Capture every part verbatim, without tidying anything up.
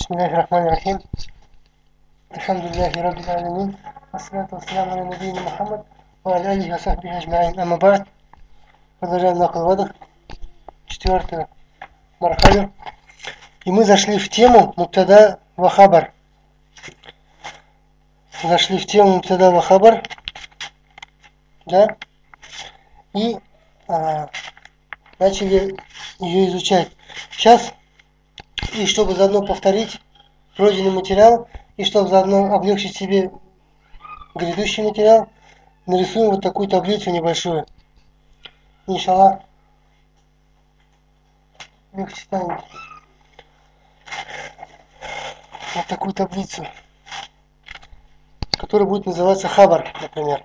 Бисмиллахи рахмани рахим. Альхамдулиллахи раббил алямин. Ассалату вассаламу аля набийина Мухаммад ва аля алихи ва сахбихи аджмаин. Амма ба'д. Продолжаем на Акл-Вадах, четвертую мархалю. И мы зашли в тему Мубтада ва Хабар. Зашли в тему Мубтада ва Хабар. Да? И а, начали ее изучать. Сейчас, и чтобы заодно повторить пройденный материал, и чтобы заодно облегчить себе грядущий материал, нарисуем вот такую таблицу небольшую. Иншаллах, легче станет. Вот такую таблицу, которая будет называться Хабар, например.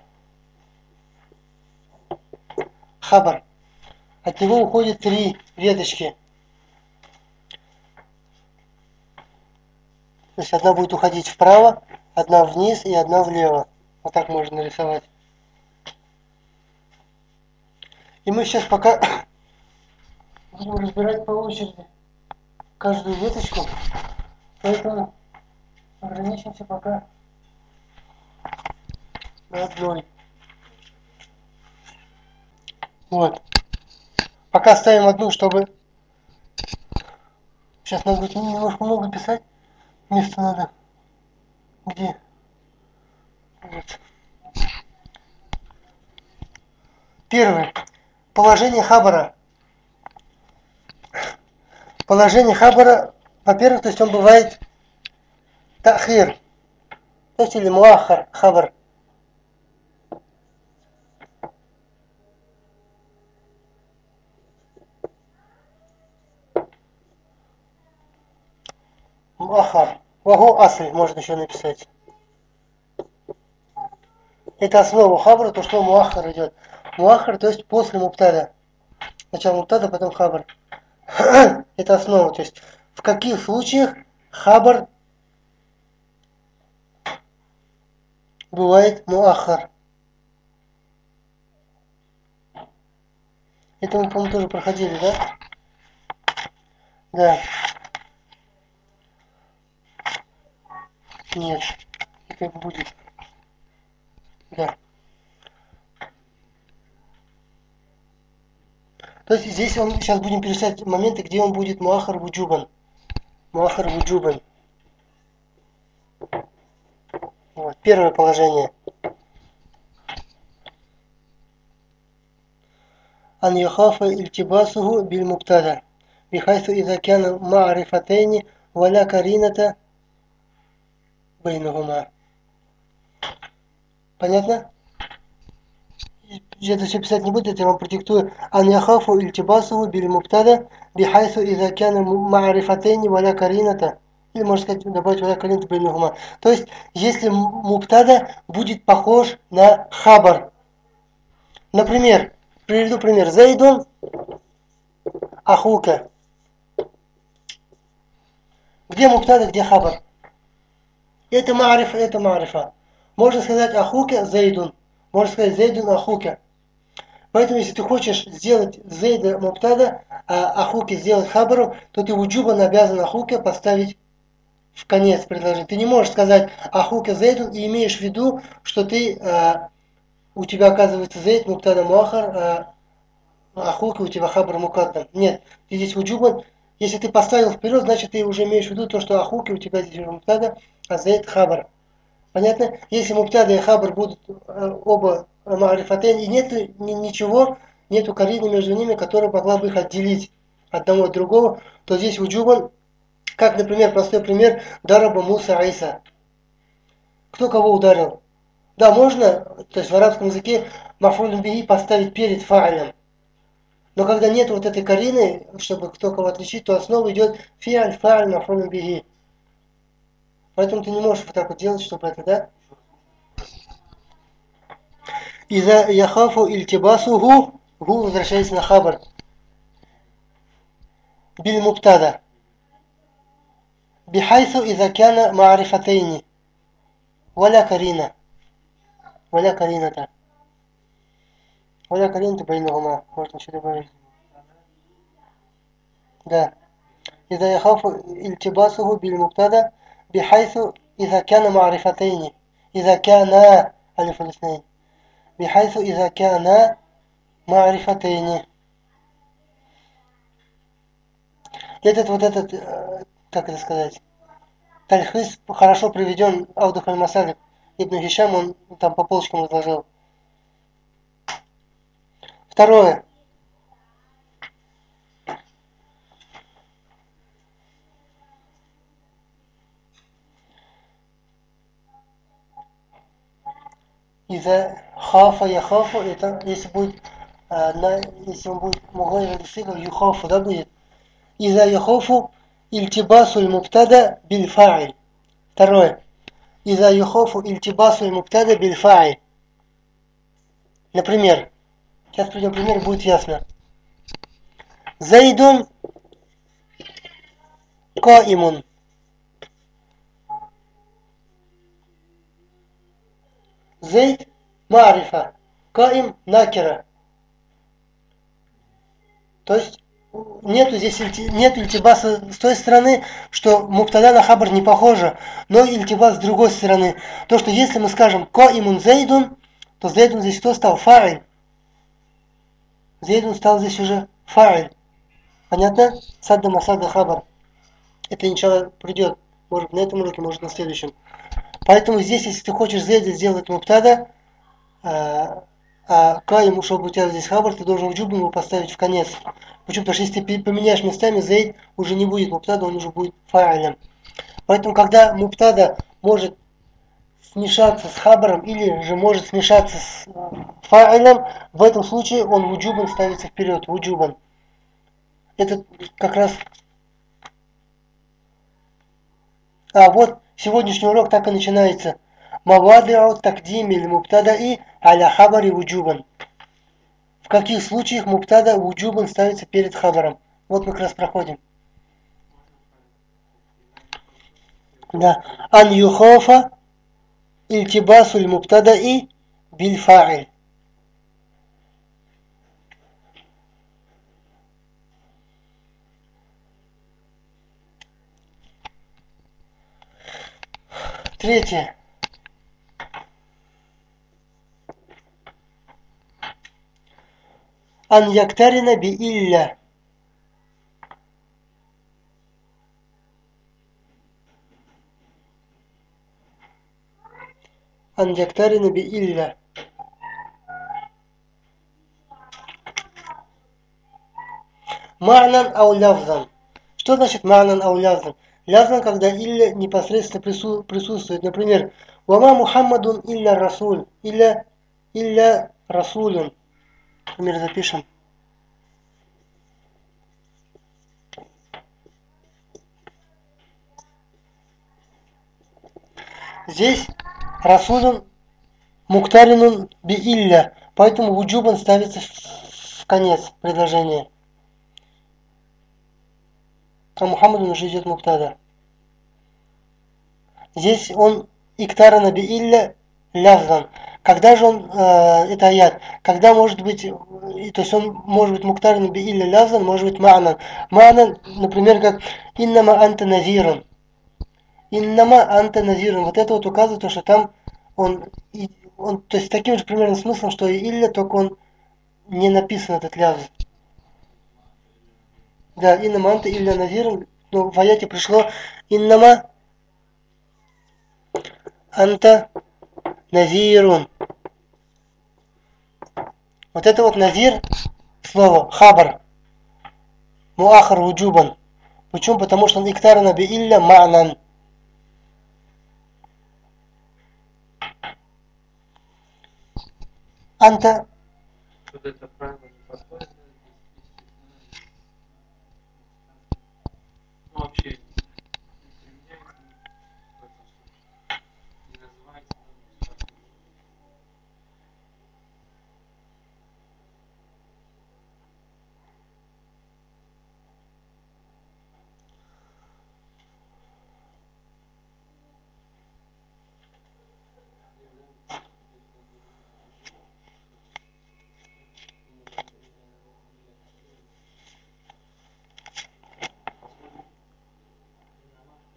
Хабар. От него уходят три веточки. То есть одна будет уходить вправо, одна вниз и одна влево. Вот так можно нарисовать. И мы сейчас пока будем разбирать по очереди каждую веточку. Поэтому ограничимся пока на одной. Вот. Пока ставим одну, чтобы... Сейчас надо будет немножко много писать. Место надо. Где? Вот. Первое. Положение Хабара. Положение Хабара, во-первых, то есть он бывает тахир. То есть или муахар Хабар. Муахар. Вагу асли можно еще написать. Это основа Хабара, то, что муахар идет. Муахар, то есть после мубтада. Сначала мубтада, потом Хабар. Это основа. То есть в каких случаях Хабар бывает муахар. Это мы, по-моему, тоже проходили, да? Да. Нет. Это будет. Да. То есть здесь он, сейчас будем перечислять моменты, где он будет муахар вуджубан. Муахар вуджубан. Вот. Первое положение. Ан яхафа ильтибасуху биль мубтада. Бихайсу иза кяна маарифатейни валя карината байнахума. Понятно? Я это все писать не буду, это я вам продиктую. Ан яхафу ильтибасуху биль мубтада. Бихайсу иза кяна маарифатейни валя карината. Или можно сказать, добавить валя карината байнахума. То есть, если мубтада будет похож на хабар. Например, приведу пример. Зайдун ахука. Где мубтада, где хабар? Это маарифа, это маарифа. Можно сказать ахука зайдун. Можно сказать зайдун ахука. Поэтому, если ты хочешь сделать зайда мубтада, а ахуки сделать хабаром, то ты вуджубан обязан ахука поставить в конец предложения. Ты не можешь сказать ахука зайдун и имеешь в виду, что ты, а, у тебя оказывается зайд мубтада муахар, а ахука у тебя хабар мукаддам. Нет, ты здесь вуджубан. Если ты поставил вперед, значит ты уже имеешь в виду то, что ахуки у тебя здесь мубтада, а зайд хабар. Понятно? Если мубтада и хабар будут э, оба маарифатейн, и нету ни, ничего, нету карины между ними, которая могла бы их отделить одного от другого, то здесь вуджубан, как, например, простой пример, дараба Муса Айса. Кто кого ударил? Да, можно, то есть в арабском языке мафуль бихи поставить перед фа'илем. Но когда нет вот этой карины, чтобы кто кого отличить, то основа идет фи'аль, фа'аль, мафуль бихи. Поэтому ты не можешь вот так вот делать, чтобы это, да? Иза яхафу ильтибасуху, гу возвращается на хабар. Биль мубтада. Бихайсу иза кяна маарифатейни. Валя карина. Валя карината. Валя карината байнахума. Можно еще добавить. Да. إذا يخاف التباسه بالمبتدا بحيث إذا كان معرفتين إذا كان ألف الاثنين بحيث إذا كان معرفتين. Этот вот этот, как это сказать, тальхис хорошо приведен Аудух аль-Масалик. Ибн Хишам, он там по полочкам разложил. Второе. Иза хафа яхафу, это если будет, а, на, если он будет мугайр сига юхафу, да, будет. Иза яхафу ильтибасу мубтада биль фа'иль. Второе. Иза яхафу ильтибасу мубтада биль фа'иль. Например, сейчас приведем пример, будет ясно. Зайдун каимун. Зайд марифа. Каим накира. То есть нету здесь нет ильтибаса с той стороны, что мубтада на хабар не похоже, но ильтибас с другой стороны. То, что если мы скажем каимун зайдун, то зайдун здесь кто стал? Фа'иль. Зайдун стал здесь уже фа'иль. Понятно? Садда масадда хабар. Это иншалла придет. Может на этом уроке, может на следующем. Поэтому здесь, если ты хочешь зайда сделать мубтада, а, а каиму, чтобы у тебя здесь хабар, ты должен вджубу его поставить в конец. Почему? Потому что если ты поменяешь местами, зайд уже не будет мубтада, он уже будет фа'илем. Поэтому, когда мубтада может смешаться с хабаром или же может смешаться с фа'илем, в этом случае он вуджубан ставится вперед, вуджубан. Это как раз... А вот сегодняшний урок так и начинается. Мавади'у такдими мубтадаи аля хабари вуджубан. В каких случаях мубтада вуджубан ставится перед хабаром? Вот мы как раз проходим. Да. Ан юхофа ильтибасуль мубтадаи биль фа'иль. Третье. Ан яктарина би илля. Ан яктарина би илля. Ма'нан ау лявзан. Что значит ма'нан ау лявзан? Лявзан, когда илля непосредственно прису, присутствует. Например, вама Мухаммадун илля расуль. Илля, илля расулюн. Например, запишем. Здесь расулюн муктаринун би илля. Поэтому вуджубан ставится в конец предложения. А Мухаммаду уже идет муктада. Здесь он иктарана би илля лявзан. Когда же он, э, это аят, когда может быть, то есть он может быть муктаран би илля лявзан, может быть ма'нан. Ма'нан, например, как иннама анта назирун. Иннама анта назирун. Вот это вот указывает, то, что там он, он, то есть таким же примерно смыслом, что и илля, только он не написан этот лявз. Да, иннама анта илля назирун, но в аяте пришло иннама анта назирун. Вот это вот назир, слово хабар, муахар вуджубан. Почему? Потому что он иктарана би илля ма'нан. Анта. Это правило не подходит. Ну, вообще не применяется в этом случае. Не называется.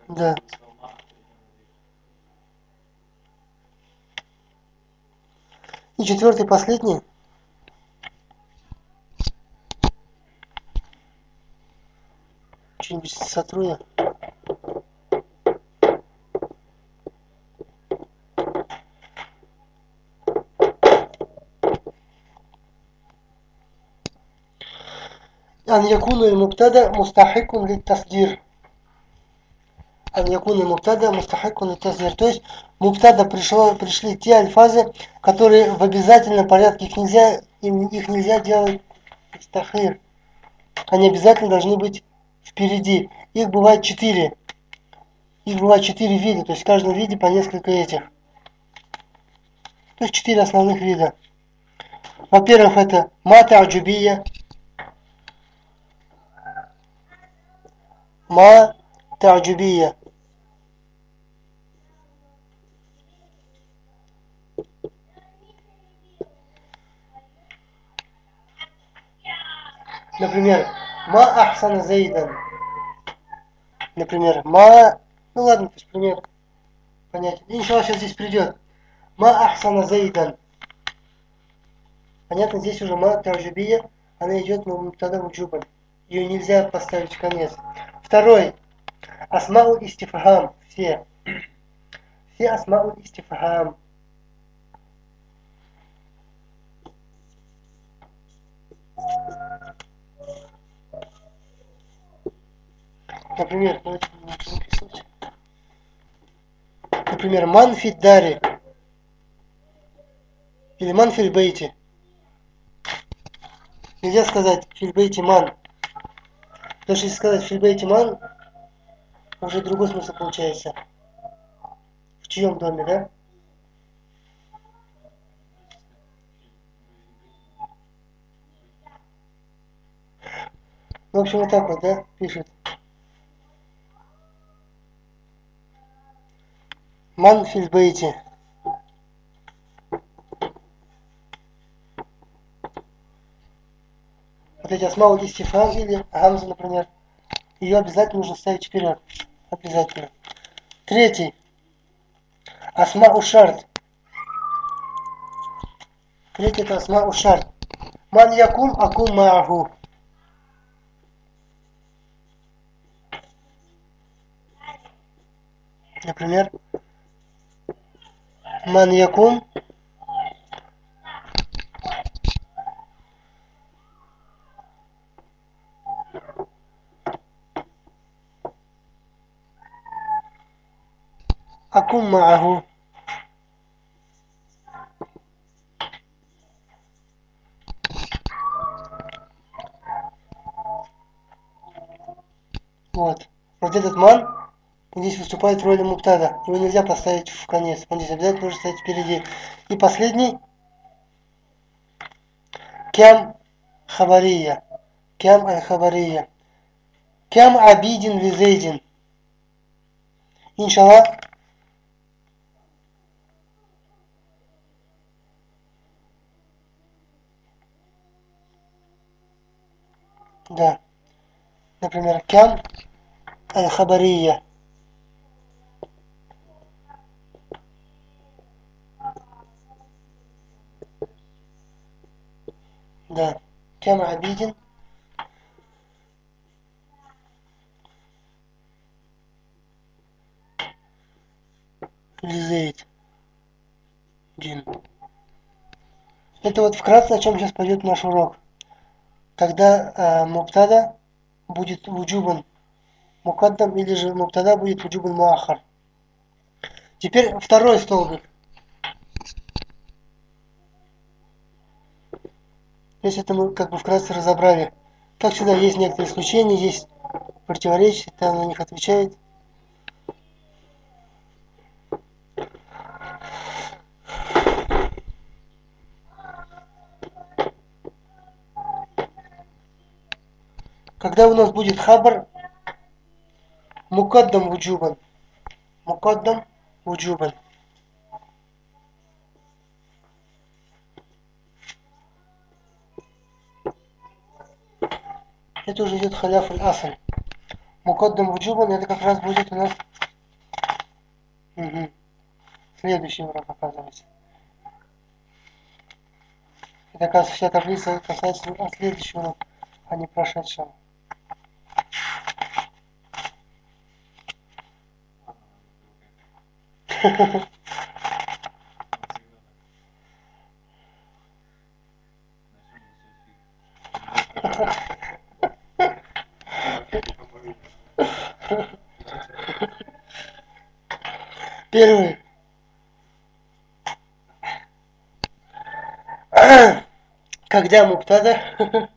Да. И четвертый, последний. Что-нибудь сотру я. Ан якуну аль-мубтада мустахикун лит-тасдир. Ан якуну аль-мубтада мустахикун лит-тасдир. То есть мубтада пришло, пришли те альфазы, которые в обязательном порядке, их нельзя, их нельзя делать истахир. Они обязательно должны быть впереди. Их бывает четыре. Их бывает четыре вида, то есть в каждом виде по несколько этих. То есть четыре основных вида. Во-первых, это мата аджубия. Ма та'джубия. Например, ма ахсана зайдан. Например, ма... Ну ладно, то есть пример понятен. Иншаллах сейчас здесь придет. Ма ахсана зайдан. Понятно, здесь уже ма та'джубия. Она идет на мубтада вуджубан. Ее нельзя поставить в конец. Второй. Асмау истифхам. Все. Все асмау истифхам. Например, давайте написать. Например, ман фиддари. Или ман фильбейти. Нельзя сказать фильбейти ман. Потому что если сказать фильбейти ман, уже другой смысл получается. В чьем доме, да? Ну, в общем, вот так вот, да, пишет. Ман фильбейти. Вот эти асмау истифхам или гамза, например, ее обязательно нужно ставить вперед. Обязательно. Третий. Асмау шарт. Третий это асмау шарт. Ман якум акум мааху. Например, ман якум акум мааху. Вот. Вот этот ман здесь выступает в роли мубтада. Его нельзя поставить в конец. Он здесь обязательно нужно стоять впереди. И последний. Кям хабария. Кям аль-хабария. Кям абидин визейдин. Иншаллах. Да. Например, кям аль-хабария. Да. Кям абидин. Лизейд. Джин. Это вот вкратце, о чем сейчас пойдет наш урок. Когда э, мубтада будет вуджубан мукаддам или же мубтада будет вуджубан муахар. Теперь второй столбик. Здесь это мы как бы вкратце разобрали. Как всегда, есть некоторые исключения, есть противоречия, там на них отвечает. Когда у нас будет хабар мукаддам вуджубан. Мукаддам вуджубан. Это уже идет халяф аль-асль. Мукаддам вуджубан, это как раз будет у нас Угу. Следующий урок, оказывается. Это, оказывается, вся таблица касается следующего урока, а не прошедшего. Первый. Когда мубтада.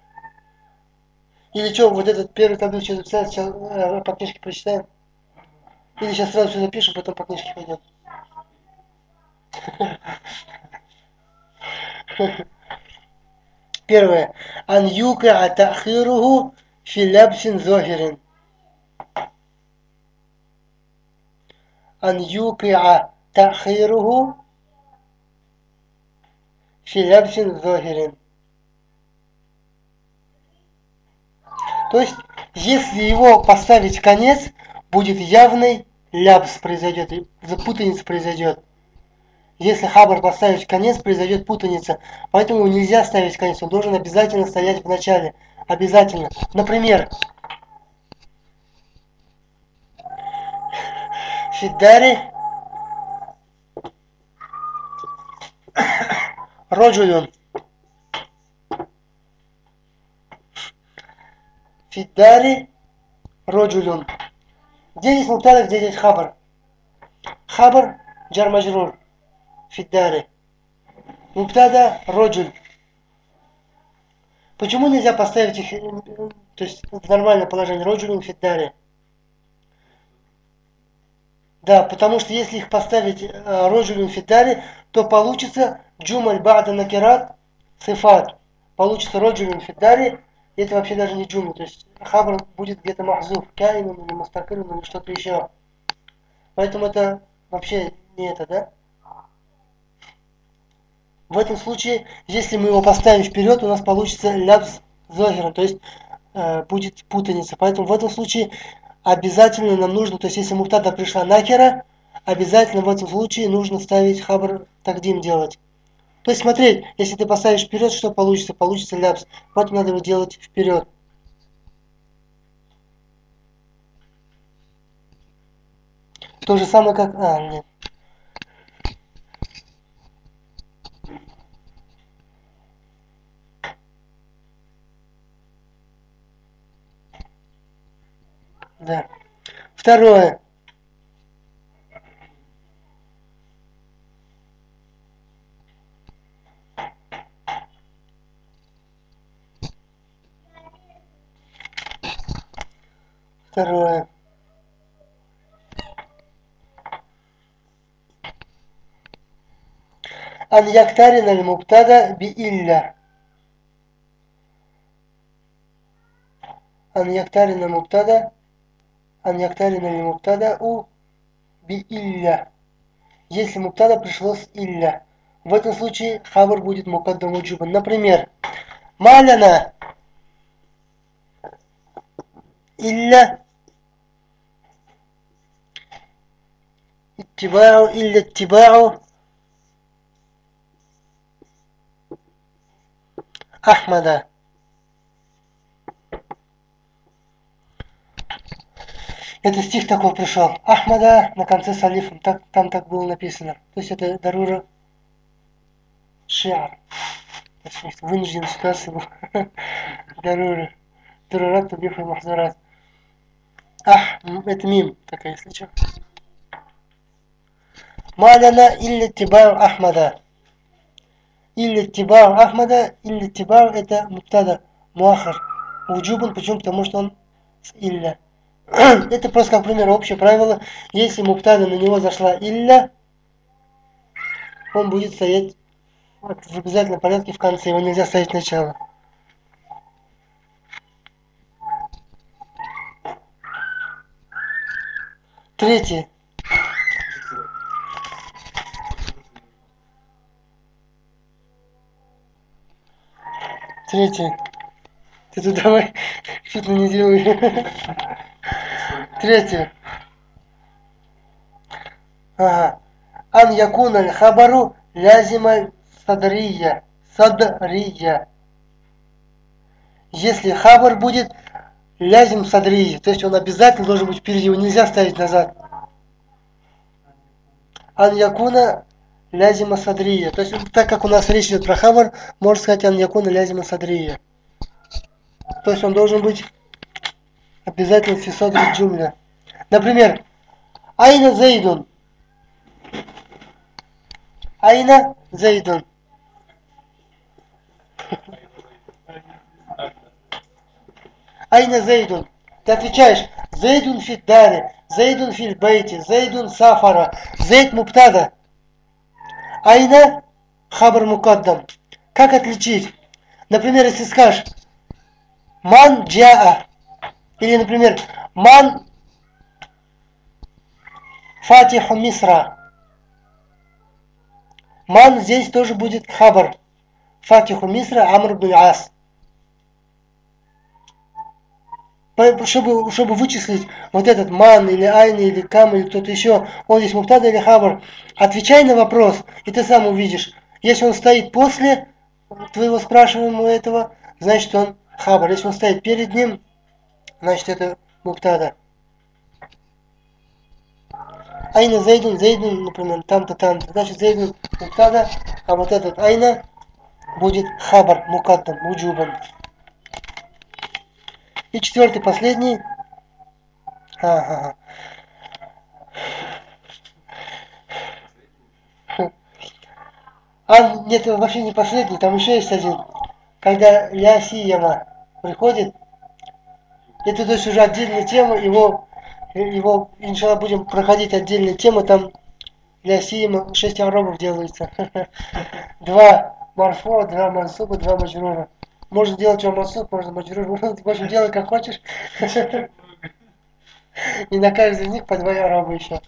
Или что, вот этот первый таблицу что записать, сейчас э, по книжке прочитаем. Или сейчас сразу все запишем, потом по книжке пойдем. Первое. Ан юка атахируху филябсин зохирин. Ан юка атахируху филябсин зохирин. То есть, если его поставить конец, будет явный лябс произойдет, запутаница произойдет. Если хабар поставить конец, произойдет путаница. Поэтому нельзя ставить конец, он должен обязательно стоять в начале. Обязательно. Например, Фиддари Роджулюн. Фиддари Роджулюн. Где здесь мубтада, где здесь хабар? Хабар джар маджрур. Фиддари. Мубтада роджуль. Почему нельзя поставить их, то есть в нормальное положение, роджулюн фиддари? Да, потому что если их поставить роджулюн фиддари, то получится джумаль ба'да накират сифат. Получится роджулюн фиддари. Это вообще даже не джумла, то есть хабар будет где-то махзуф, каинун или мустакирун или что-то еще. Поэтому это вообще не это, да? В этом случае, если мы его поставим вперед, у нас получится лябс зохиран, то есть э, будет путаница. Поэтому в этом случае обязательно нам нужно, то есть если мубтада пришла накера, обязательно в этом случае нужно ставить хабар тагдим делать. То есть смотреть, если ты поставишь вперед, что получится? Получится лябс. Поэтому надо его делать вперед. То же самое, как... А, нет. Да. Второе. Второе. Ан яктарина аль мубтада би илля. Ан яктарина мубтада. Ан яктарина аль мубтада у би илля. Если мубтада пришло с илля. В этом случае хабар будет мукаддам уджубан. Например, маляна илля иттибау илля иттибау Ахмада. Это стих такой пришел. Ахмада на конце с алифом. Так, там так было написано. То есть это дарура шиар. Вынужденная ситуация была. Дарура. Дарурат табиху махзурат. Ах, это мим такая, если что. Маляна илля тибау Ахмада. Илля тибау Ахмада. Илля тибау это муптада. Муахар. Уджубан. Почему? Потому что он с илля. Это просто как пример, общее правило. Если мубтада на него зашла илля, он будет стоять в обязательном порядке в конце. Его нельзя ставить сначала. Третье. Третье. Ты тут давай что-то не делай. Третье. Ага. Ан якуна аль-хабару лязима садрия. Садрия. Если хабар будет лязим садрии, то есть он обязательно должен быть впереди, его нельзя ставить назад. Ан якуна лязима садрия. То есть, так как у нас речь идет про хабар, можно сказать ан якуна лязима садрия. То есть он должен быть обязательно в фисадри джумля. Например, айна зайдун. Айна зайдун. Айна зайдун. Ты отвечаешь, зайдун фит дари, зайдун фил бейти, зайдун сафара, зайд муптада. Айна хабар мукаддам. Как отличить? Например, если скажешь ман джаа, или, например, ман фатиху мисра. Ман здесь тоже будет хабар. Фатиху мисра амр бин ас. Чтобы, чтобы вычислить вот этот ман, или айна, или кам, или кто-то еще, он здесь муптада или хабар, отвечай на вопрос, и ты сам увидишь. Если он стоит после твоего спрашиваемого этого, значит он хабар. Если он стоит перед ним, значит это муптада. Айна зайдун, зайдун, например, там-то, там-то. Значит зайдун муптада, а вот этот айна будет хабар, мукаддам, уджубан. И четвертый, последний. Ага. А, нет, вообще не последний, там еще есть один. Когда ля сияма приходит, это то есть уже отдельная тема, его, его, иншалла, будем проходить отдельные темы, там ля сияма шесть аробов делается. Два марфо, два мансуба, два маджрура. Можно делать его мансуб, можно маджрур, можно делать как хочешь. И на каждый из них по два араба еще.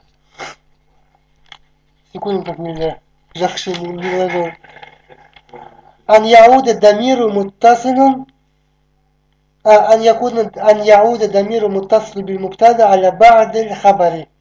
Секунду как нельзя. Жахши не вложил. Ан яуда дамиру муттасилун. Ан якуда ан яуда дамиру муттасилу биль муптада аля ба'диль хабари.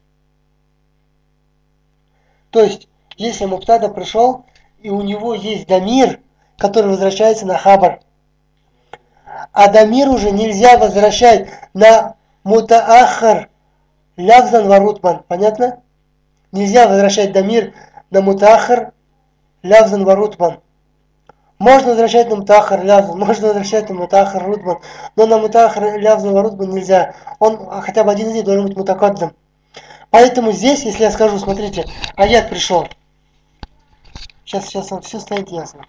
То есть, если муптада пришел, и у него есть дамир, который возвращается на хабар. А дамир уже нельзя возвращать на мутаахар лявзан варутман. Понятно? Нельзя возвращать дамир на мутаахар лявзан варутман. Можно возвращать на мутаахар лявзан, можно возвращать на мутаахар рутман, но на мутаахар лявзан варутман нельзя. Он хотя бы один из них должен быть мутакаддам. Поэтому здесь, если я скажу, смотрите, аят пришел. Сейчас, сейчас вам все станет ясно.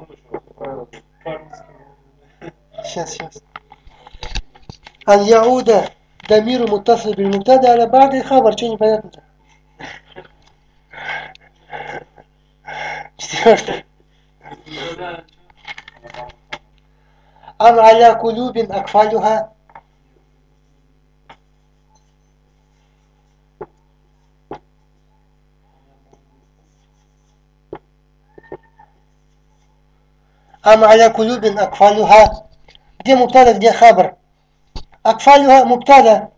Сейчас, сейчас. Ан яуда дамиру муттасилу биль муптада аля ба'диль хабар. Что непонятно-то? Четвертое. Ам аля кулюбин акфалюха. Ам аля кулюбин акфалюха. Где муптада, где хабар? Акфалюха муптада.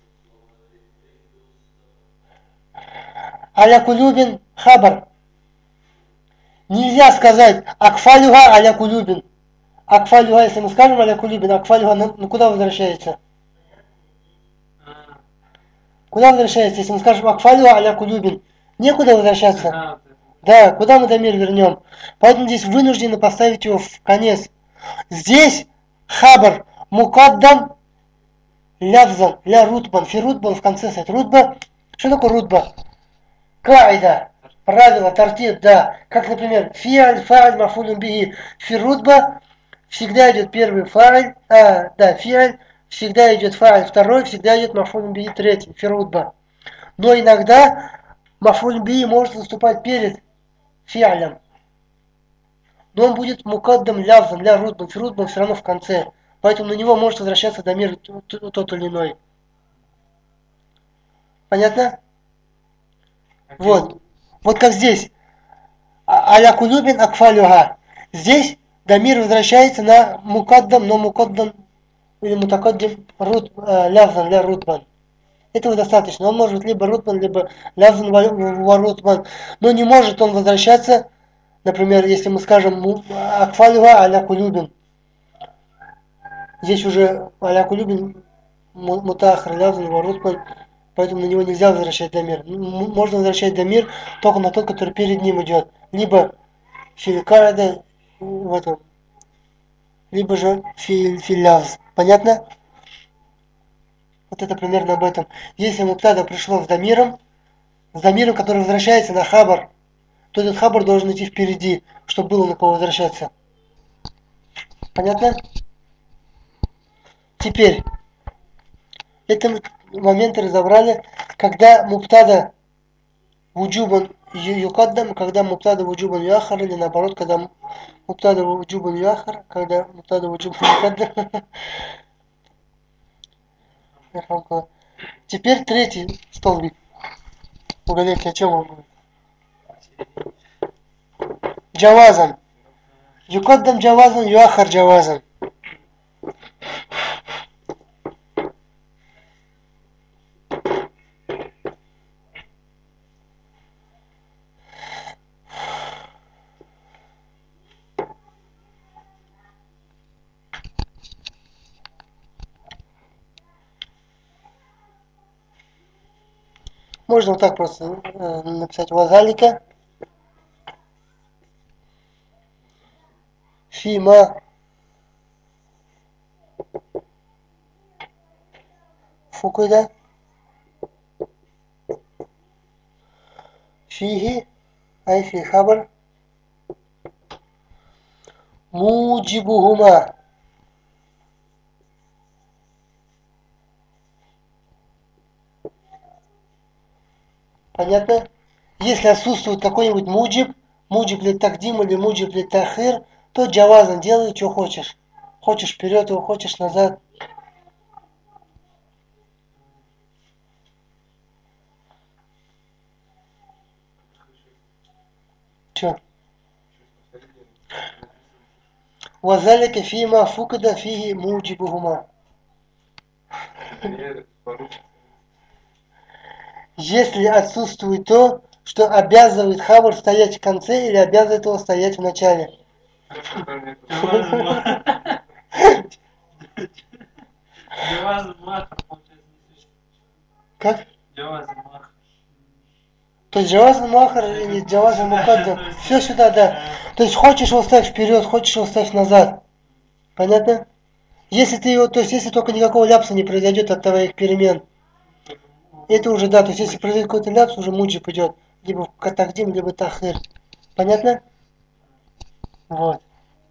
Аля кулюбин хабар. Нельзя сказать акфалюха аля кулюбин. Акфалюха, если мы скажем аля кулюбин, акфалюха, ну куда возвращается? Куда возвращается, если мы скажем акфалюха аля кулюбин? Некуда возвращаться. Да, куда мы дамир вернем? Поэтому здесь вынуждены поставить его в конец. Здесь хабар мукаддам лявзан ля рутбан. Фи рутбан в конце стоит рутба. Что такое рутба? Каида. Правило, тартиб, да. Как, например, фиаль, фааль, мафулюм биги. Фи рутба всегда идет первый фааль. А, да, фиаль. Всегда идет фааль второй, всегда идет мафулюм биги третий. Фи рутба. Но иногда мафулюм биги может выступать перед фиалем. Но он будет мукаддам лявзан, ля рутбан, фи рутбан все равно в конце. Поэтому на него может возвращаться дамир тот или иной. Понятно? Вот. Вот как здесь. Аля кулюбин акфалюха. Здесь дамир возвращается на мукаддам, но мукаддам или мутакаддим рут, лявзан, ля рутбан. Этого достаточно. Он может быть либо рутбан, либо лязун варутбан. Но не может он возвращаться, например, если мы скажем акфалюха аля кулюбин. Здесь уже аля кулюбин мутахр, лязун варутбан, поэтому на него нельзя возвращать дамир. Можно возвращать дамир только на тот, который перед ним идет. Либо филькарада, в этом, либо же фильяз. Понятно? Вот это примерно об этом. Если муптада пришло с дамиром, с дамиром, который возвращается на хабар, то этот хабар должен идти впереди, чтобы было на кого возвращаться. Понятно? Теперь, эти моменты разобрали, когда муптада вуджубан юкаддам, когда муптада вуджубан юахар, или наоборот, когда муптада вуджубан юахар, когда муптада вуджубан юкаддам. Теперь третий столбик. Угадайте, о чем он будет? Джавазан. Юкаддам джавазан, юахар джавазан. Можно вот так просто э, написать вазалика. Фима фукуда. Фихи. Ай фи хабар. Муджибухума. Понятно? Если отсутствует какой-нибудь муджиб, муджиб ли тагдим или муджиб ли тахир, то джавазан делай, что хочешь. Хочешь вперед его, хочешь назад. Че? Вазалика фима фукада фиги муджибухума. Если отсутствует то, что обязывает хабар стоять в конце или обязывает его стоять в начале. Как? То есть джавазан махар или джавазан мукаддам. Все сюда, да. То есть хочешь его ставь вперед, хочешь его ставь назад. Понятно? Если ты его, то есть если только никакого ляпса не произойдет от твоих перемен. Это уже, да, то есть если произойдет какой-то ляпс, уже муджиб идет. Либо в катахдим, либо тахир. Понятно? Вот.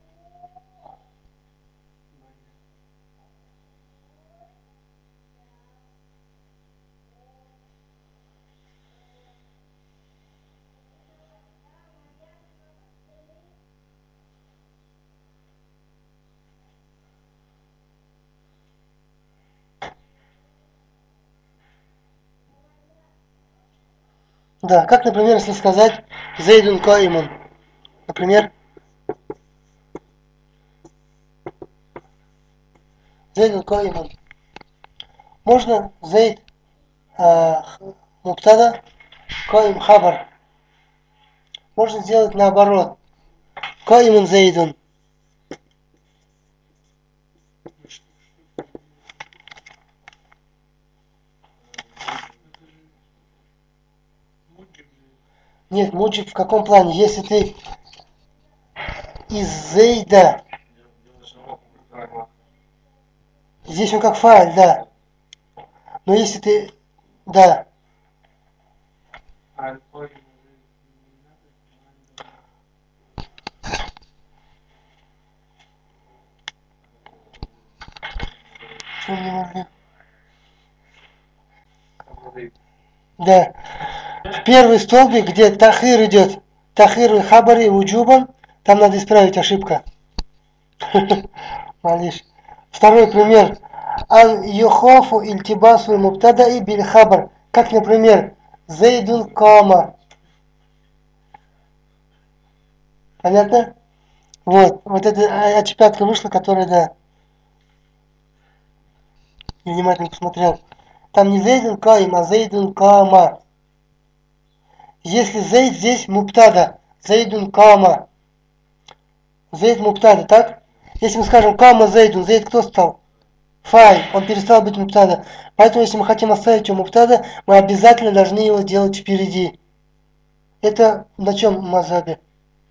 Да, как, например, если сказать Зейдун Каимун. Например, Зейдун Каимун. Можно Зейд э, Муптада, Каим Хабар. Можно сделать наоборот. Каимун Зейдун. Нет, муджиб в каком плане? Если ты из Зейда, здесь он как фааль, да. Но если ты, да. Что мне нужно? Да. В первый столбик, где тахир идет, тахир и хабари и уджубан, там надо исправить ошибка. Малиш. Второй пример. Ан юхофу ильтибасу муптада и биль хабар. Как, например, Зейдун кама. Понятно? Вот. Вот это очепятка вышла, которая, да. Я внимательно посмотрел. Там не зейдун каим, а зейдун кама. Если зейд здесь муптада, зейдун кама. Зейд муптада, так? Если мы скажем кама зейдун, зейд кто стал? Фай, он перестал быть муптада. Поэтому, если мы хотим оставить его муптада, мы обязательно должны его сделать впереди. Это на чем мазхабе?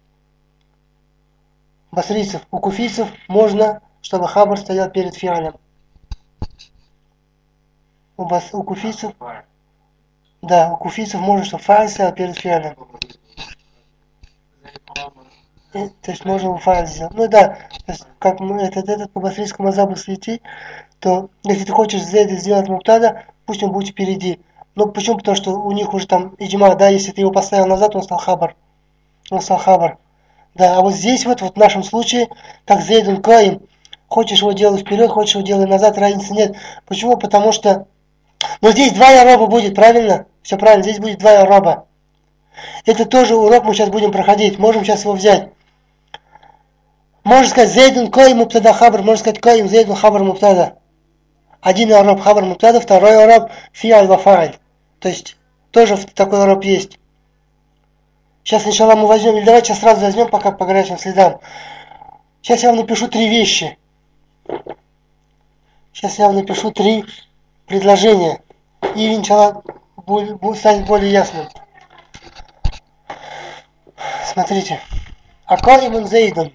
Басрийцев. У куфийцев можно, чтобы хабар стоял перед фиалем. У, бас, у куфийцев, да, у куфийцев можно, чтобы фааль стоял перед фиалем. И, то есть можно у фааль сделать. Ну да, то есть, как мы, этот, этот по басрийскому мазхабу слети, то если ты хочешь зейда сделать муптада, пусть он будет впереди. Ну почему? Потому что у них уже там иджма, да, если ты его поставил назад, он стал хабар. Он стал хабар. Да, а вот здесь вот, вот в нашем случае, как зейдун каим, хочешь его делать вперед, хочешь его делать назад, разницы нет. Почему? Потому что, ну здесь два яроба будет, правильно? Все правильно, здесь будет два яроба. Это тоже урок мы сейчас будем проходить, можем сейчас его взять. Можно сказать зейдун каим муптада хабар, можно сказать каим зейдун хабар муптада. Один яроб хабар муптада, второй яроб фиаль ва фааль. То есть тоже такой яроб есть. Сейчас сначала мы возьмем, или давайте сейчас сразу возьмем пока по горячим следам. Сейчас я вам напишу три вещи. Сейчас я вам напишу три предложения. И иншаллах станет более ясным. Смотрите. Акаимун зейдун.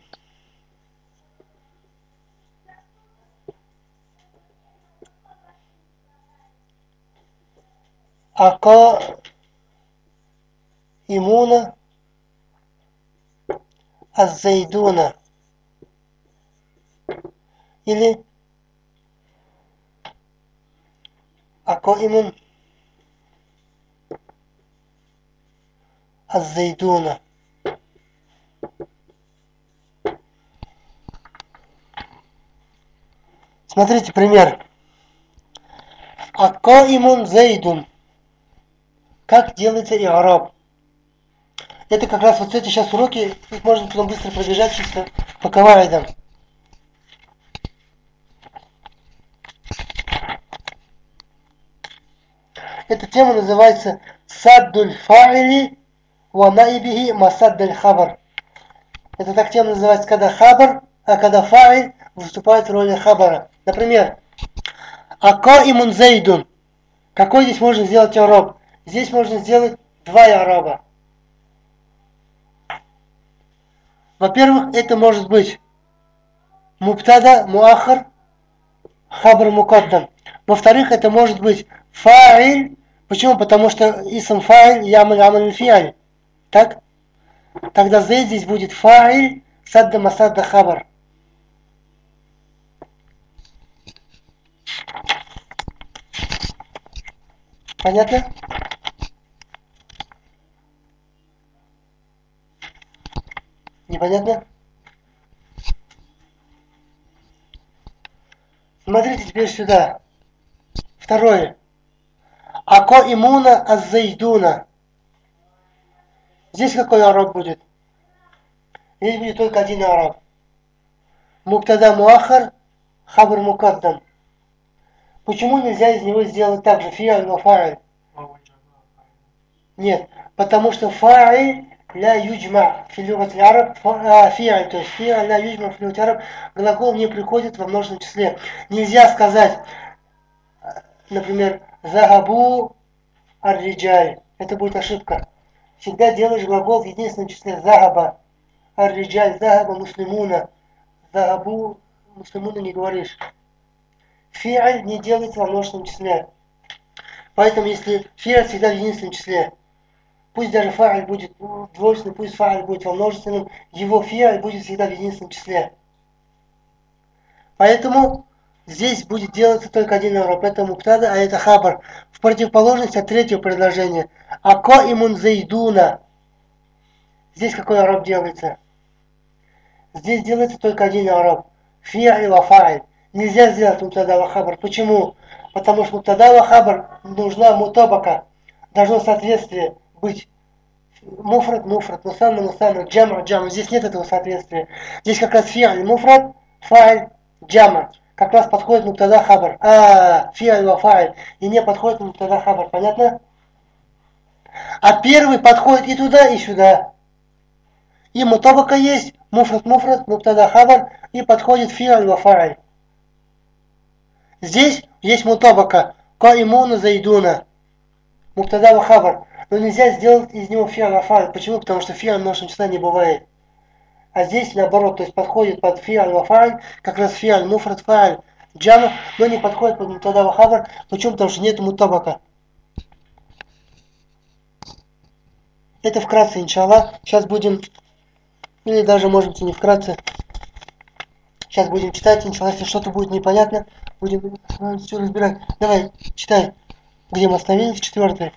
Акаимуна аз-зайдуна. Или акаимун аз-зайдуна. Смотрите пример. Акаимун зайдун. Как делается и'раб? Это как раз вот эти сейчас уроки, их можно потом быстро пробежать чисто по каваидам. Эта тема называется Саддуль фа'или ва наибихи масаддуль хабар. Это так тема называется, когда хабар, а когда фа'иль выступает в роли хабара. Например, акаимун зайдун. Какой здесь можно сделать и'раб? Здесь можно сделать два и'раба. Во-первых, это может быть муптада, муахар, хабр мукаддам. Во-вторых, это может быть фа'иль. Почему? Потому что исм фа'иль ямаль амаль фи'аль. Так? Тогда зейд здесь будет фа'иль садда масадда хабар. Понятно? Непонятно? Смотрите теперь сюда. Второе. Акаимуна аз-зайдуна. Здесь какой араб будет? Здесь будет только один араб. Муптада муахар, хабр мукаддам. Почему нельзя из него сделать так же фи'аль ва фа'иль? Нет, потому что фа'иль ля юджма фи люгат араб фи'аль, то есть фи'аль ля юджма фи люгат араб, глагол не приходит во множественном числе. Нельзя сказать, например, захабу ар-риджаль. Это будет ошибка. Всегда делаешь глагол в единственном числе. Захаба ар-риджаль, захаба муслимуна. Захабу муслимуна не говоришь. Фи'аль не делается во множественном числе. Поэтому если фи'аль всегда в единственном числе, пусть даже фа'аль будет двойственным, пусть фа'аль будет во множественном, его фи'аль будет всегда в единственном числе. Поэтому здесь будет делаться только один и'раб. Это муптада, а это хабар. В противоположность от третьего предложения. Акаимун зайдуна. Здесь какой и'раб делается? Здесь делается только один и'раб. Фи'аль ва фа'иль. Нельзя сделать муптада ва хабар. Почему? Потому что муптада ва хабар нужна мутабака. Должно соответствие быть. Муфрат, муфрат, мусанна, мусанна, джама, джама. Здесь нет этого соответствия. Здесь как раз фи'аль, муфрат, фа'иль, джама. как раз подходит мубтада хабар. А, фиаль ва фа'иль. И не подходит мубтада хабар. Понятно? А первый подходит и туда, и сюда. И мутабака есть, муфрат муфрат, мубтада хабар, и подходит фиаль ва фа'иль. Здесь есть мутабака. Каимуна зайдуна. Мубтада ва хабар. Но нельзя сделать из него фиаль ва фа'иль. Почему? Потому что фиаль множественного числа не бывает. А здесь наоборот, то есть подходит под фиаль ва фа'иль, как раз фиаль, муфрат, фа'иль, джама, но не подходит под мубтада ва хабар. Почему? Потому что нет мутабака. Это вкратце, иншаллах. Сейчас будем, или даже можете не вкратце, сейчас будем читать, иншаллах, если что-то будет непонятно, будем все разбирать. Давай, читай. Где мы остановились? Четвертый.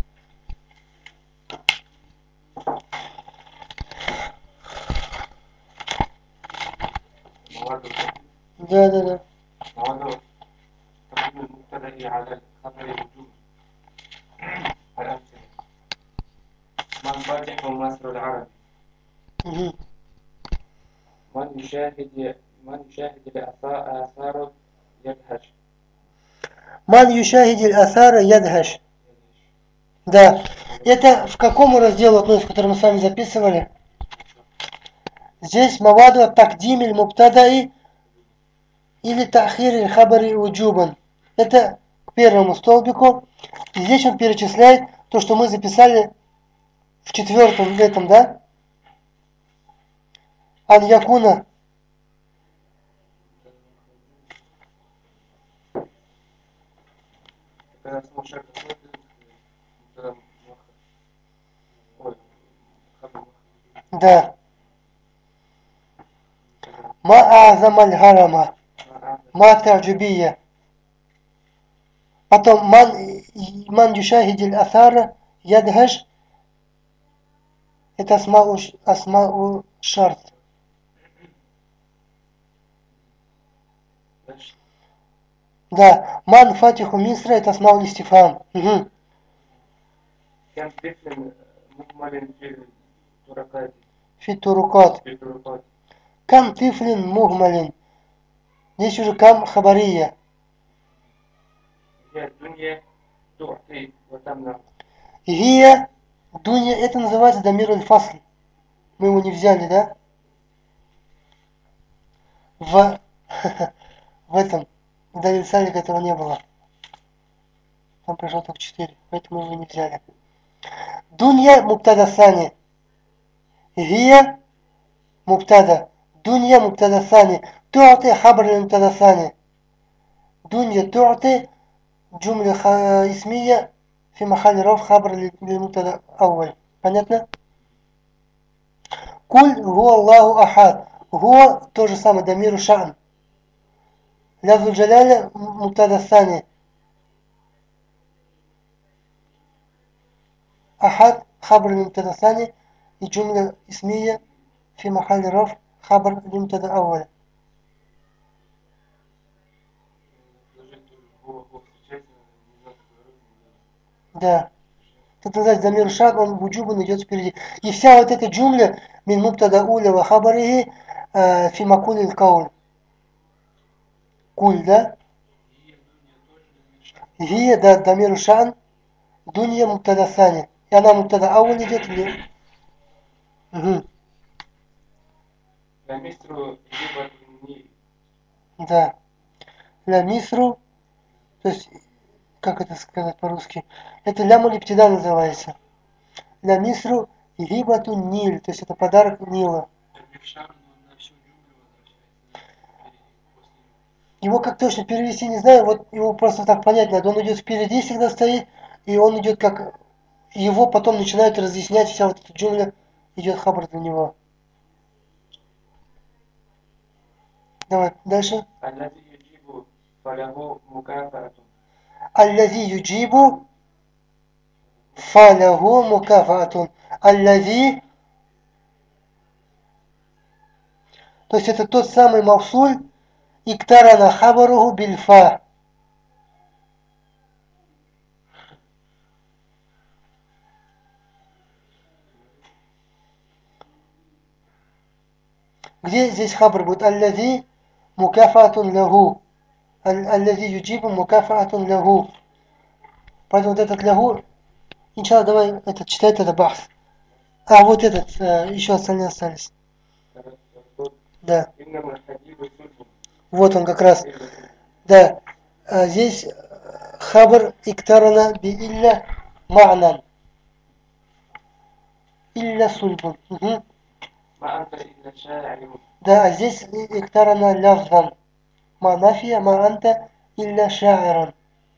Да, да, да. مواد تقديم المبتدأ على خبر الوجوب الأمثلة من فاتح ومصر العربي Угу. من يشاهد من يشاهد الآثار يدهش Ман юшахидиль асара ядхаш. Да. Это в какому разделу относится, который мы с вами записывали? Здесь маваду такдимиль мубтадаи или тахириль хабари уджубан. Это к первому столбику. И здесь он перечисляет то, что мы записали в четвертом, в этом, да? Ан якуна. когда сумасшедший мубтадأ ой хабар Да. Ма азамаль гарама. Ма та'джубия. Потом ман, ман юшахидиль асара ядхаш. Это асмау, асмау шарт. Да. Ман фатиху мисра это асмау истифам. Угу. كم طفل مهمل في الطرقات Фитурукат. في الطرقات Кам тифлин мухмалин. Здесь уже кам хабария. هي الدنيا تعطي وتمنع Гия, дунья, это называется дамируль фасл. Мы его не взяли, да? В, в этом, в Далиль Салик этого не было. Там пришло только четыре, поэтому мы его не взяли. Дунья мубтада сани. Гия мубтада. Дунья мубтада сани. Ту'ати хабар мубтада сани. Дунья ту'ати джумля исмия фи махаль ров хабар мубтада ауаль. Понятно? Куль гуа Аллаху ахад. Гуа то же самое, дамиру ша'н. Лявзу джаляля мубтада сани. Ахад хабар мубтада сани и джумля исмия фи махаль ров хабар мубтада ауаль. Да. Тут называется замир шаг, он вуджубан идет впереди. И вся вот эта джумля мин мубтада уля ва хабарихи фи макулил кауль. Куль, да? Гия, да, дамир шан, дунья мубтада сани. И она мубтада ауль идет или... Угу. لا مصر جبل النيل Да. Ля мисру, то есть, как это сказать по-русски? Это ляму липтида называется. Ля мисру гибату ниль, то есть это подарок Нила. Его как точно перевести не знаю, вот его просто так понять надо. Он идет впереди, всегда стоит, и он идет как... Его потом начинают разъяснять, вся вот эта джумля идет хабар для него. Давай, дальше. الذي يجيب فله مكافأة Аллази юджибу фалаху мукафатун. Аллази, то есть это тот самый мавсуль, иктарана хабаруху бильфа. Где здесь хабар будет? Аллази, мукафатун лягу. Аллази юджибу мукафатун лягу. Поэтому вот этот лягу, иншалла, давай этот читай это бахс. А, вот этот, э, еще остальные остались. Да. Вот он как раз. Да. А здесь хабар иктарана би илля ма'нан. Илля сульбун. Угу. Да, а здесь иктарана лявзан. Ма нафия, ма анта илля ша'иран.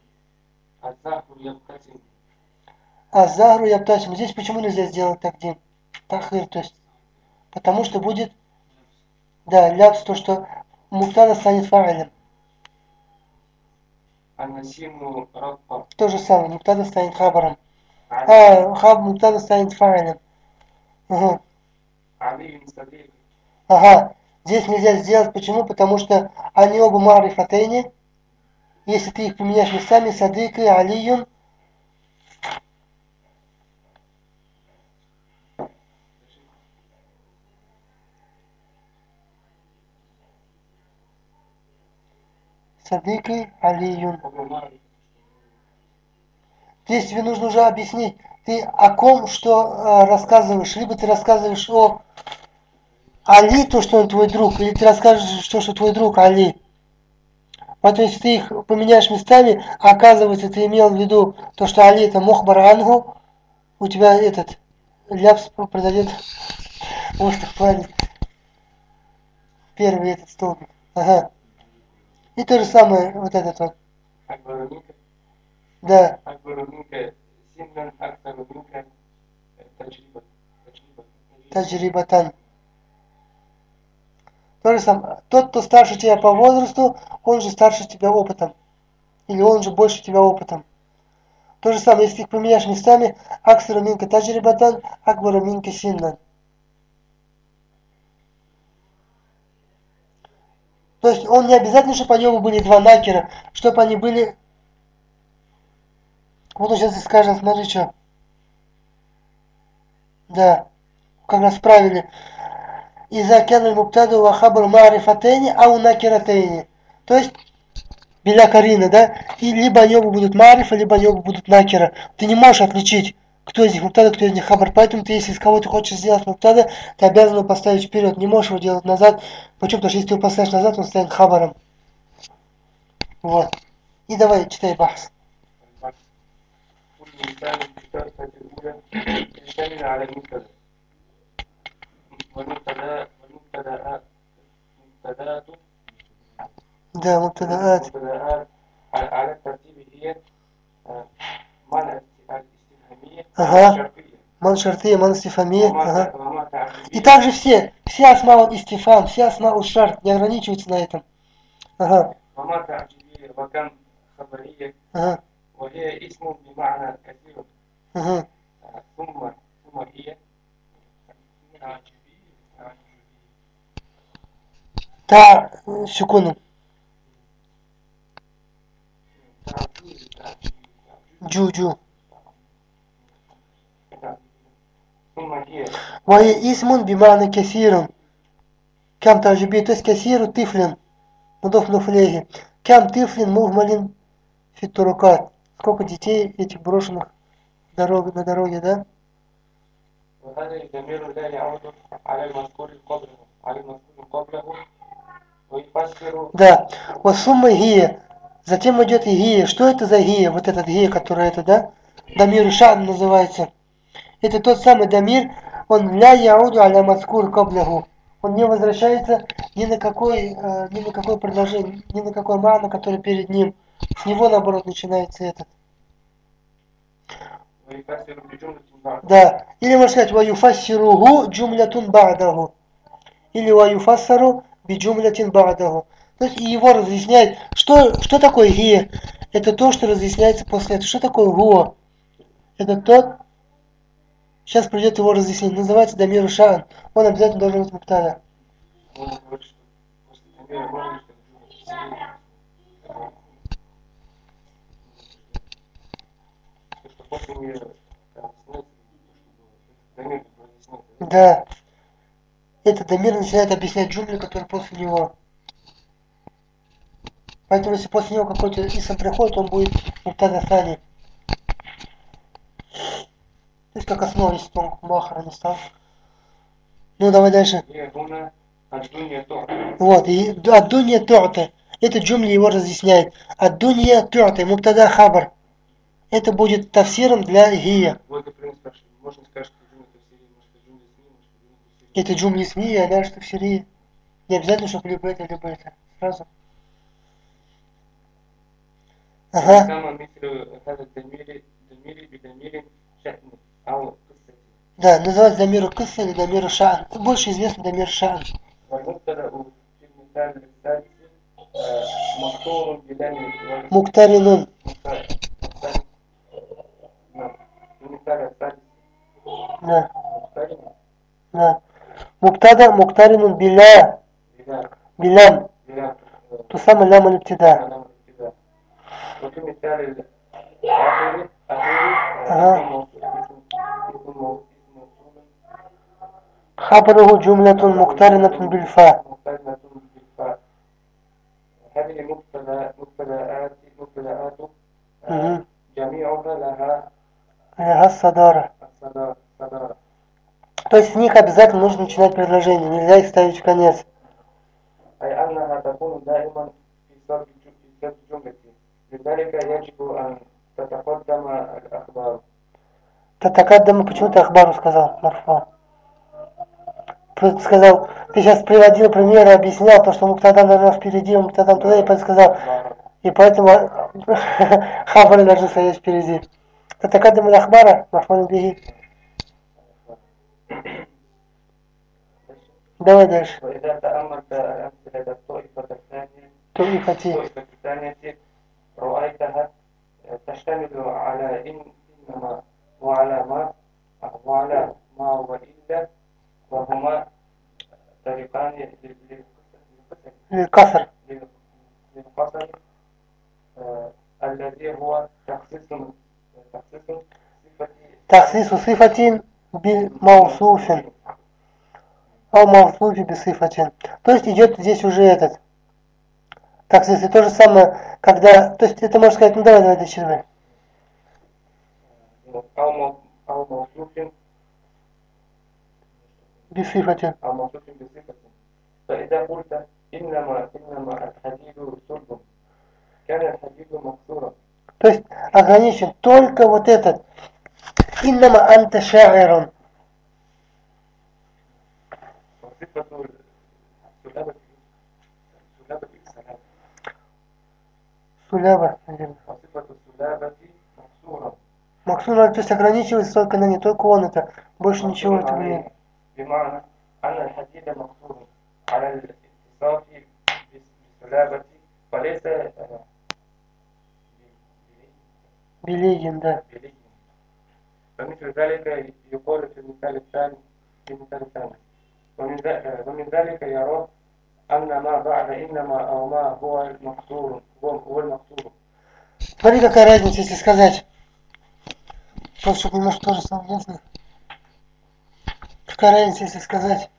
А захру яптасим. Здесь почему нельзя сделать так, Дим? Тахир, то есть. Потому что будет, да, лявз, то, что муктада станет фа'илем. То же самое, муктада станет хабаром. А, хаб муктада станет фа'илем. Угу. Ага. Здесь нельзя сделать. Почему? Потому что они оба маарифатейни. Если ты их поменяешь местами, садык и алиюн. Садык и алиюн. Здесь тебе нужно уже объяснить, ты о ком что э, рассказываешь. Либо ты рассказываешь о Али, то, что он твой друг, или ты расскажешь, что, что твой друг Али. Поэтому, если ты их поменяешь местами, оказывается, ты имел в виду то, что Али это Мохбар Ангу, у тебя этот ляпс продает остров, правильно? Первый этот столбик. Ага. И то же самое, вот этот вот. Да. Таджрибатан. То же самое. Тот, кто старше тебя по возрасту, он же старше тебя опытом. Или он же больше тебя опытом. То же самое, если ты их поменяешь местами, аксару минка таджрибатан, акбару минка синнан. То есть он не обязательно, чтобы по нему были два накера, чтобы они были... Вот он сейчас и скажет, смотри, что. Да, как раз правильно. Иза кяна муптаду ва хабар маарифатейни, ау накератейни. То есть, биля карина, да? И либо они оба будут маарифа, либо они оба будут накера. Ты не можешь отличить, кто из них муптада, кто из них хабар. Поэтому ты, если из кого ты хочешь сделать муптада, ты обязан его поставить вперед. Не можешь его делать назад. Почему? Потому что если ты его поставишь назад, он станет хабаром. Вот. И давай, читай бахс. Да, мубтадаат. Ага. Ман шартия, ман стифамия. Ага. И также все, все асмаут истифам, все асмаут шарт не ограничиваются на этом. Ага. Ага. Ага. Та секунду. Джу-джу. Вая исмун бимана кафирун. Кам таджиби, то есть кафиру тифлин. Мудоф нуфлеги. Кам тифлин мухмалин фитурукат. Сколько детей этих брошенных дорог, на дороге, да? Да. Вот сумма гия. Затем идет и гия. Что это за гия? Вот этот гия, который это, да? Дамир шан называется. Это тот самый дамир. Он ля яуду аля маскур каблягу. Он не возвращается ни на какой, э, ни на какое предложение, ни на какой мана, который перед ним. С него, наоборот, начинается этот. Да. Или можно сказать, ваюфассиругу джумлятун ба'даху. Или ваюфассару биджумлятин ба'даху. То есть и его разъясняет. Что, что такое гия? Это то, что разъясняется после этого. Что такое гуа? Это тот... Сейчас придет его разъяснение. Называется дамир шан. Он обязательно должен быть муптада. Да. Этот дамир начинает объяснять джумлю, который после него. Поэтому если после него какой-то исм приходит, он будет мубтада сани. То есть как основа, если он махара не стал. Ну давай дальше. Вот, и ад-дунья ту'та. Это джумли его разъясняет. Ад-дунья ту'та, мубтада хабар. Это будет тафсиром для гия. Вот, например, спрашиваю, можно сказать, что джумли тафсири, может, это джумли СМИ, может, это джумли тафсири. Это джумли СМИ, а дальше тафсири. Не обязательно, чтобы либо это, либо это. Сразу. Ага. Да, называется дамиру кысса или дамиру ша'ан. Больше известно дамир ша'ан. Муктаринун. Да. Да. Муктада муктаринун биля. Билям. То самое лям аль-иптида. Ага. خبره جملة مقترنة بالفاء. هذه مبتدا مبتدآت مبتدآت جميعها لها لها الصدارة. الصدارة. То есть с них обязательно нужно начинать предложение, нельзя их ставить в конец. أي أنها تكون دائما في صدر الجملة لذلك يجب أن تتقدم الأخبار. تتقدم, почему ты ахбару сказал, марфу? Сказал, ты сейчас приводил примеры, объяснял то, что муктада должна впереди, муктада туда, и поэтому сказал, и поэтому хабары должны стоять впереди. Татакаддам аль-ахбара, маф'улун бихи. Давай дальше. Туифати. رأيتها تشتمل على إنما وعلى ما وعلى ما وإلا وهما طريقان للقصر للقصر الذي هو تخصيص تخصيص صفة تخصيص صفة بموصوف أو موصوف بصفة. То есть идет здесь уже этот. Так, если то же самое, когда... То есть это можно сказать, ну давай, давай, дочерняй. أو موصوف بصفة. أو موصوف بصفة. فإذا قلت إنما إنما الحديد صلب كان الحديد مكسورا. То есть ограничен только вот этот. إنما أنت شاعر. وصفة سلابة سلابة السلام. Суляба. وصفة السلابة مكسورا. Максура, то есть ограничивается только на не только он это, больше ничего этого нет. بمعنى أن الحديد مكسور على الاتصاف بالسلابة وليس بليجن да. فمثل ذلك يقول في المثال الثاني في المثال الثاني ومن ذلك يرى أن ما بعد إنما أو ما هو المقصور هو المقصور. Смотри, какая разница, если сказать. Просто чтобы немножко тоже стало ясно. Какая разница, если сказать.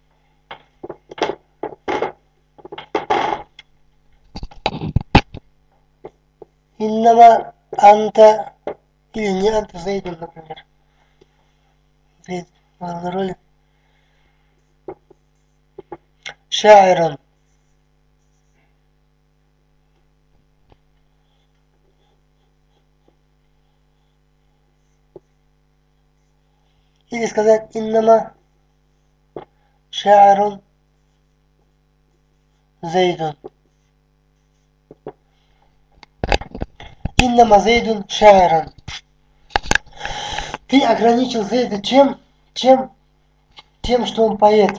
Иннама анта или не анта Зайдун, например. Зайд в главной роли. Ша'иран. Или сказать иннама ша'ирун Зайдун. Иннама Зайдун ша'иран. Ты ограничил Зайда чем? Чем? Тем, что он поэт.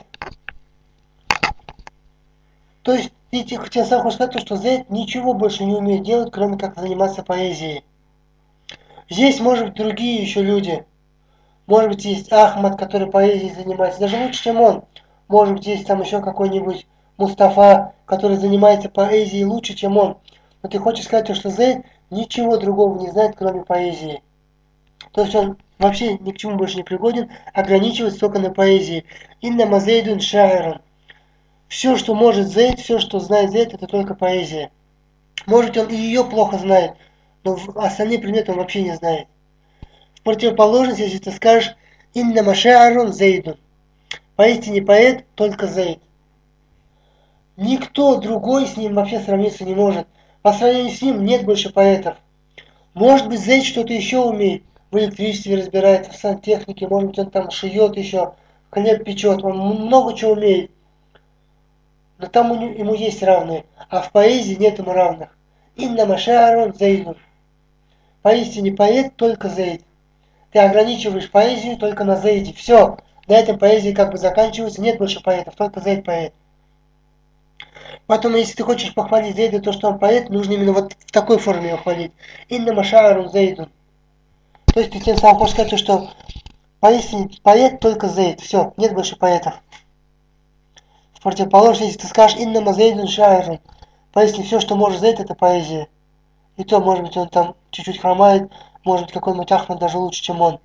То есть ты тем самым хочешь сказать, что Зайд ничего больше не умеет делать, кроме как заниматься поэзией. Здесь, может быть, другие еще люди. Может быть, есть Ахмад, который поэзией занимается, даже лучше, чем он. Может быть, есть там еще какой-нибудь Мустафа, который занимается поэзией лучше, чем он. Но ты хочешь сказать, что Зайд ничего другого не знает, кроме поэзии. То есть он вообще ни к чему больше не пригоден, ограничивается только на поэзии. Инна Зайдун ша'ирун. Все, что может Зайд, все, что знает Зайд, это только поэзия. Может быть, он и ее плохо знает, но остальные предметы он вообще не знает. В противоположность, если ты скажешь «Инна маша'арун зейдун», поистине поэт только Зейд. Никто другой с ним вообще сравниться не может. По сравнению с ним нет больше поэтов. Может быть, Зейд что-то еще умеет. В электричестве разбирается, в сантехнике, может быть, он там шьет еще, хлеб печет, он много чего умеет. Но там ему есть равные, а в поэзии нет ему равных. Инна маша'арун зейдун. Поистине поэт только Зейд. Ты ограничиваешь поэзию только на Зейде. Все, на этом поэзии как бы заканчивается, нет больше поэтов, только Зейд поэт. Поэтому, если ты хочешь похвалить Зейда, то, что он поэт, нужно именно вот в такой форме его хвалить. Инна маша'арун зейдун. То есть ты тем самым хочешь сказать, что поистине поэт только Зейд. Все, нет больше поэтов. В противоположность, если ты скажешь «Инна мазейдун ша'ирун», поистине все, что может Зейд, это поэзия. И то, может быть, он там чуть-чуть хромает, может быть, какой-нибудь Ахмад даже лучше, чем он.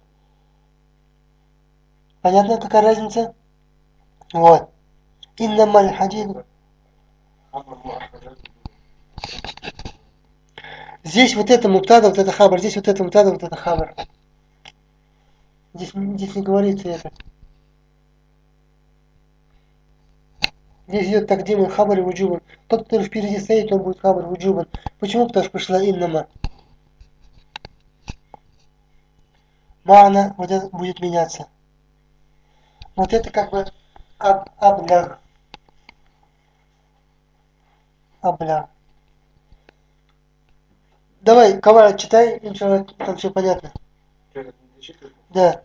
Понятно, какая разница? Вот. Инна маль хадид. Здесь вот это муптада, вот это хабар, здесь вот это муптада, вот это хабар. Здесь, здесь не говорится это. Здесь идет тагдим хабар и вуджубан. Тот, который впереди стоит, он будет хабар вуджубан. Почему? Потому что пришла иннама. Ма'на вот это будет меняться. Вот это как бы аб, абляг. Абляг. Давай, Кавара, читай, иншалла, там все понятно. Да.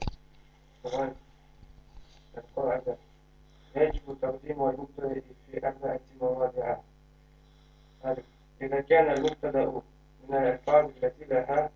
يجب تقديم المبتدأ في أربعة مواضع. إذا كان المبتدأ من الألفاظ التي لها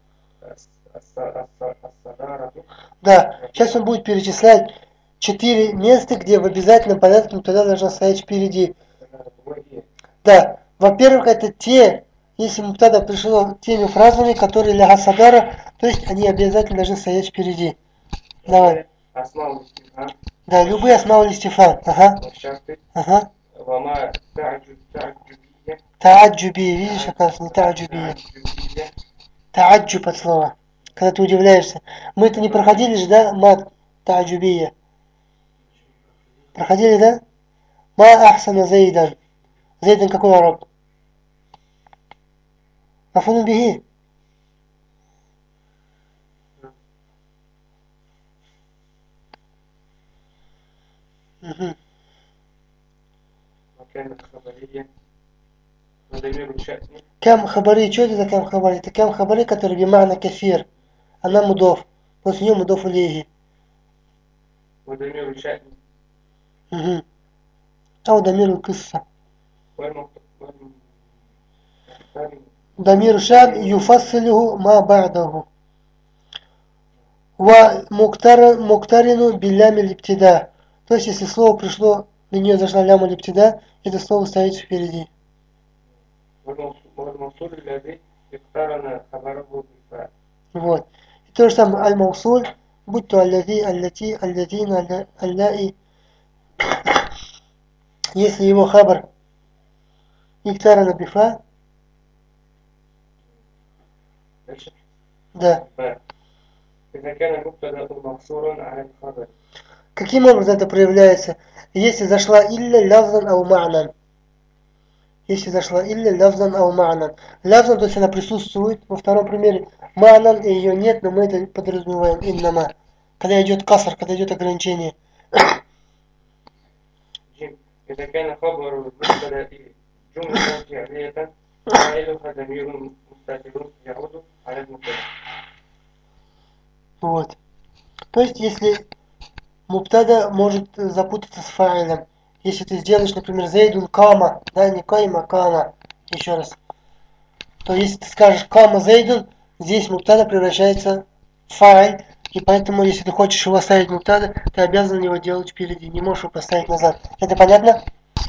الصدارة. Да, сейчас он будет перечислять четыре места, где в обязательном порядке мубтада должна стоять впереди. Да, во-первых, это те, если мубтада пришло теми фразами, которые ля садара, то есть они обязательно должны стоять впереди. Давай. Да, любые асмау листифан. Ага. Ага. Тааджуби, видишь, оказывается, не тааджуби. Тааджуб от слова. Когда ты удивляешься. Мы это не проходили же, да? Мат тааджубия. Проходили, да? Ма ахсана зайдан. Зайдан какой араб? Мафуну бихи. Угу. Кам хабари, что это за кам хабари? Это кам хабари, который бимана кафир. Она мудов. После нее мудов улейхи. Угу. Ау дамиру кысса. Дамиру шан юфассилюху ма ба'даху. Ва муктарину биллями липтида. То есть, если слово пришло, на нее зашла ляма липтида, это слово ставится впереди. Вот. И то же самое аль-маусуль, будь то аль-лади, аль-лати, аль-ладина, аль-лаи. Если его хабар иктарана бифа, да. Каким образом это проявляется? Если зашла илля лавзан ау ма'нан. Если зашла илля лавзан ау ма'нан. Лавзан, то есть она присутствует. Во втором примере ма'нан, и ее нет, но мы это подразумеваем иннама. Когда идет каср, когда идет ограничение. Вот. То есть, если мубтада может запутаться с фаилем. Если ты сделаешь, например, зайдун кама, да, не кайма, кама, еще раз, то если ты скажешь кама зайдун, здесь мубтада превращается в фаиль, и поэтому, если ты хочешь его оставить мубтада, ты обязан его делать впереди, не можешь его поставить назад. Это понятно?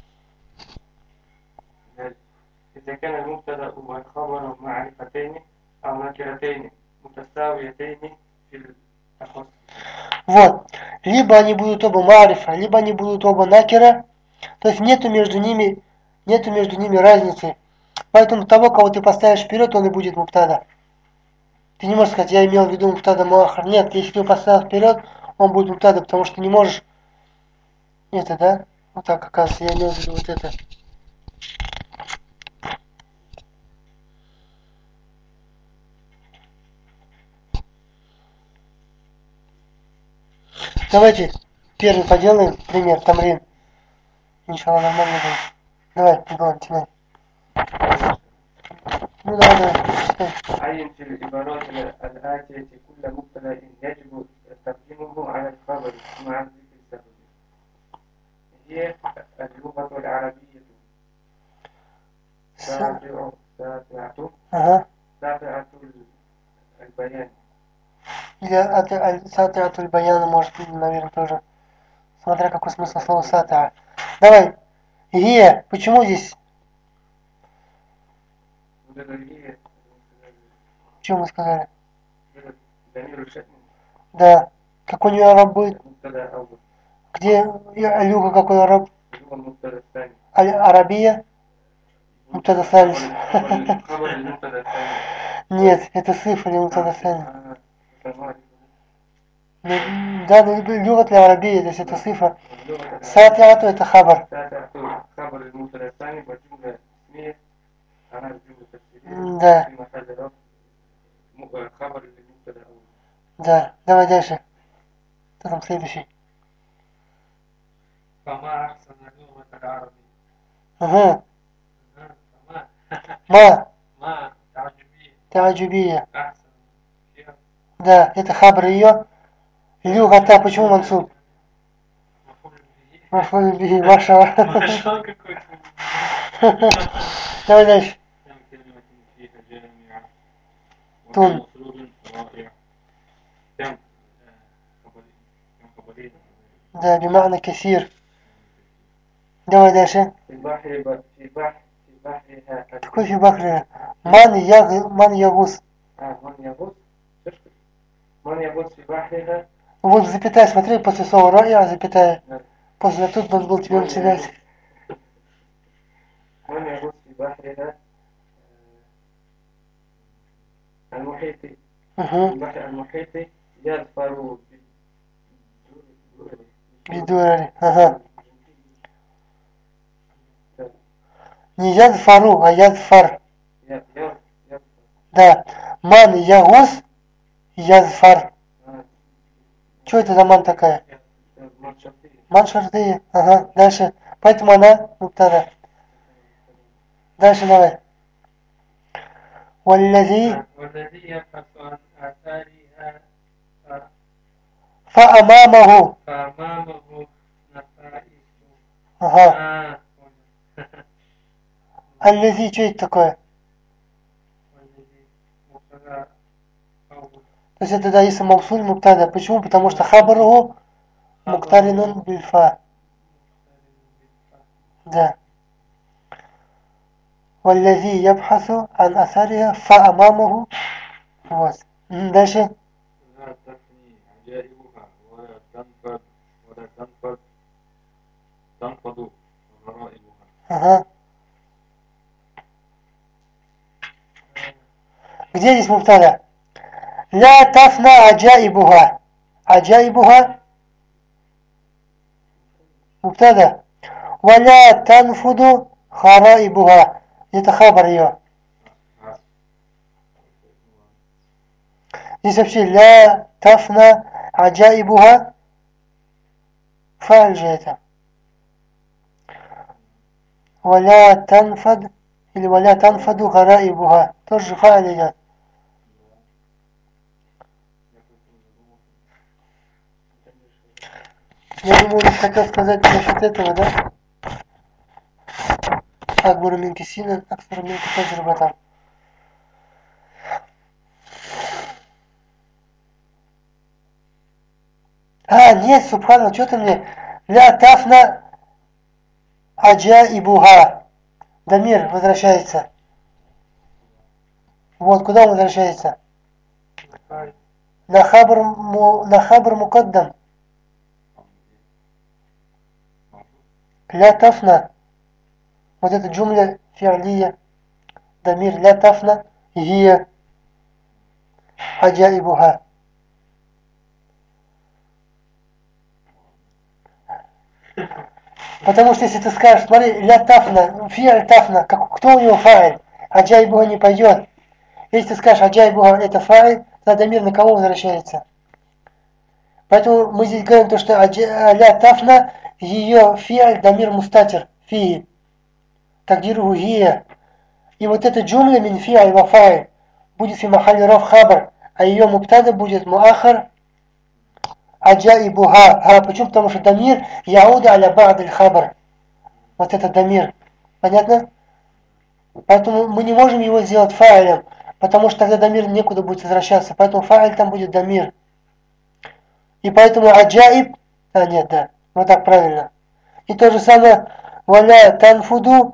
إذا كان المبتدأ والخبر معرفتين أو نكرتين متساويتين في التخصص. Вот. Либо они будут оба марифа, либо они будут оба накера. То есть нету между ними, нету между ними разницы. Поэтому того, кого ты поставишь вперед, он и будет муптада. Ты не можешь сказать, я имел в виду муптада муахар. Нет, если ты его поставил вперед, он будет муптада, потому что ты не можешь... Это, да? Вот так, оказывается, я имел в виду вот это. Давайте первый поделаем пример, тамрин. Иншалла, нормально будет. Давай, Ибран, начинай. Ну давай, давай, читай. عين في العبارات الآتية كل مبتدأ يجب تقديمه على الخبر مع ذكر السبب. هي اللغة العربية سابعة سابعة Ага. سابعة البيان. Или сатиатуль баяна, может, наверное, тоже. Смотря какой смысл слова сатиа. Давай. Гия. Почему здесь? Вот это гия. Что мы сказали? Дамир ушатни. Да. Какой у нее араб будет? Мубтада аввал. Где Алюха какой араб? Алюха мубтада сани. Арабия? Мубтада салис. Хабар или мубтада сани. Нет, это сиф или мубтада сани. Да, ну люгат для арабии, то есть это сифа. Сатиату это хабар. Сатиату хабар или мубтада сани, джумла смея, она джумла тafсирия. Да. Хабар или мубтада аввал. Да, давай дальше. Кто там следующий? فما أحسن اللغة العربية. Ага. فما Ма. ما تعجبية. Та'аджубия. أحسن فيها. Да, это хабр ее. Люгата, почему мансуб? Мафуль бихи, маша. Маша какой-то. Давай дальше. Тун. Да, бимана кассир. Давай дальше. في البحر في بحر في بحرها. Какой في بحر? Ман яг, ман ягус. آه من يغوص. من يغوص في بحرها. Вот запятая, смотри, после слова рая, запятая. После тут надо было тебе начинать. من يغوص في بحرها المحيط. البحر المحيط يظفر بدوري. Ага. Не ядфару, а ядфар. Да. Ман ягус, ядфар. Что это за ман такая? Ман шартия. Ага. Дальше. Поэтому она муптада. Дальше давай. والذي والذي يبحث عن آثارها فأمامه. فأمامه نفائس. Ага. الذي, что это такое? То есть это да, если мавсуль муктада. Почему? Потому что хабару муктаринун бильфа. Да. والذي يبحث عن أثرها فأمامه. Вот. Дальше. لا تفني عجائبها ولا تنفد ولا تنفد تنفض غرائبها. Ага. Где здесь муптада? لا تفنى عجائبها. عجائبها مبتدا. ولا تنفد غرائبها. Это хабар ее. Здесь вообще لا تفنى عجائبها. Фа'ль же это. ولا تنفد или ولا تنفد غرائبها. Тоже фа'ль идет. Я думаю, он хотел сказать насчет этого, да? Акбару минки сина, аксару минки таджрибатан. А, нет, субхана, что ты мне? Ля тафна аджаибуха. Дамир возвращается. Вот, куда он возвращается? На хабр, на хабр мукаддам. Ля тафна. Вот эта джумля фи'лия. дамир ля тафна гия аджаибуха. Потому что если ты скажешь, смотри, ля тафна, фиаль тафна, как, кто у него фаиль, аджаибуха не пойдет. Если ты скажешь аджаибуха это фаиль, тогда дамир на кого возвращается? Поэтому мы здесь говорим то, что ля тафна, ее фиаль дамир мустатир, фи, тагдиру гия. И вот эта джумля мин фиаль ва фаиль будет фи махалли ров хабар, а ее муптада будет муахар аджаибуха. А почему? Потому что дамир яуда аля ба'д аль-хабар. Вот это дамир. Понятно? Поэтому мы не можем его сделать фаилем, потому что тогда дамир некуда будет возвращаться. Поэтому фаиль там будет дамир. И поэтому аджаиб... А, нет, да. Вот так правильно. И то же самое валя танфуду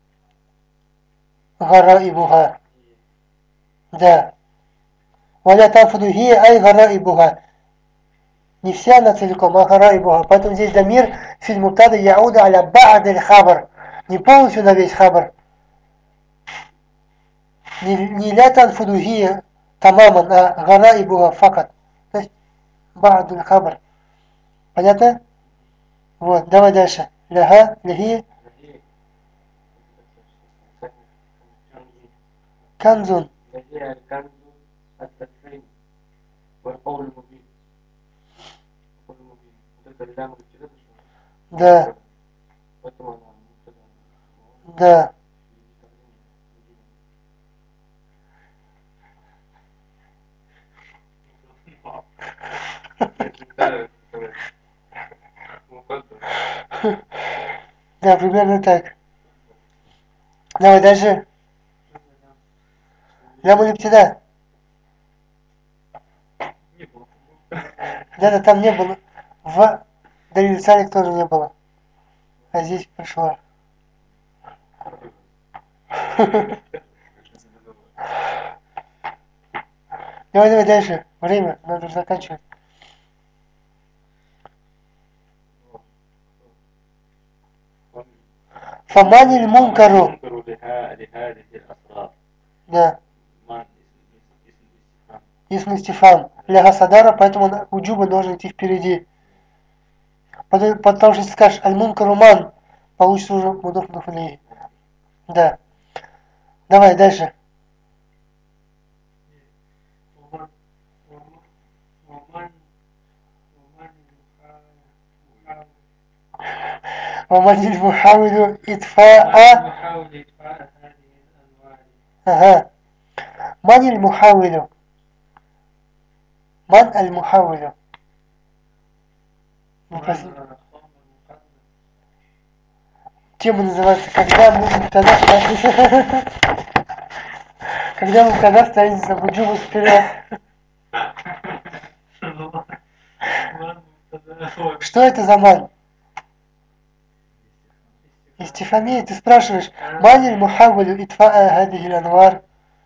гараибуха. Да. Валя танфуду гия ай гараибуха. Не вся она целиком, а гараибуха. Поэтому здесь дамир фильм муптада яуда аля ба'д аль-хабар. Не полностью на весь хабар. Не ля танфуду гия тамаман, а гараибуха факат. То есть ба'д аль-хабар. Понятно? Вот, давай дальше. Ляха, ляхи. Канзун. Да. Да. Да, примерно так. Давай дальше. Ляму лептида. Да-да, там не было. В Далиль Царик тоже не было. А здесь пришло. Давай, давай дальше. Время, надо заканчивать. Фаманиль мункару. Да. Исм истифам. Ля гасадара, поэтому уджуба должен идти впереди. Потому, потому что если скажешь аль-мункару ман, получится уже мудоф мудоф. Да. Давай дальше. ومن المحاول إطفاء ага. من المحاول من المحاول Тема называется «Когда муптада Когда муптада становится буджубу вперед». Что это за ман? Истифамия, ты спрашиваешь, маниль мухаввалю итфаа гадихиль анвар.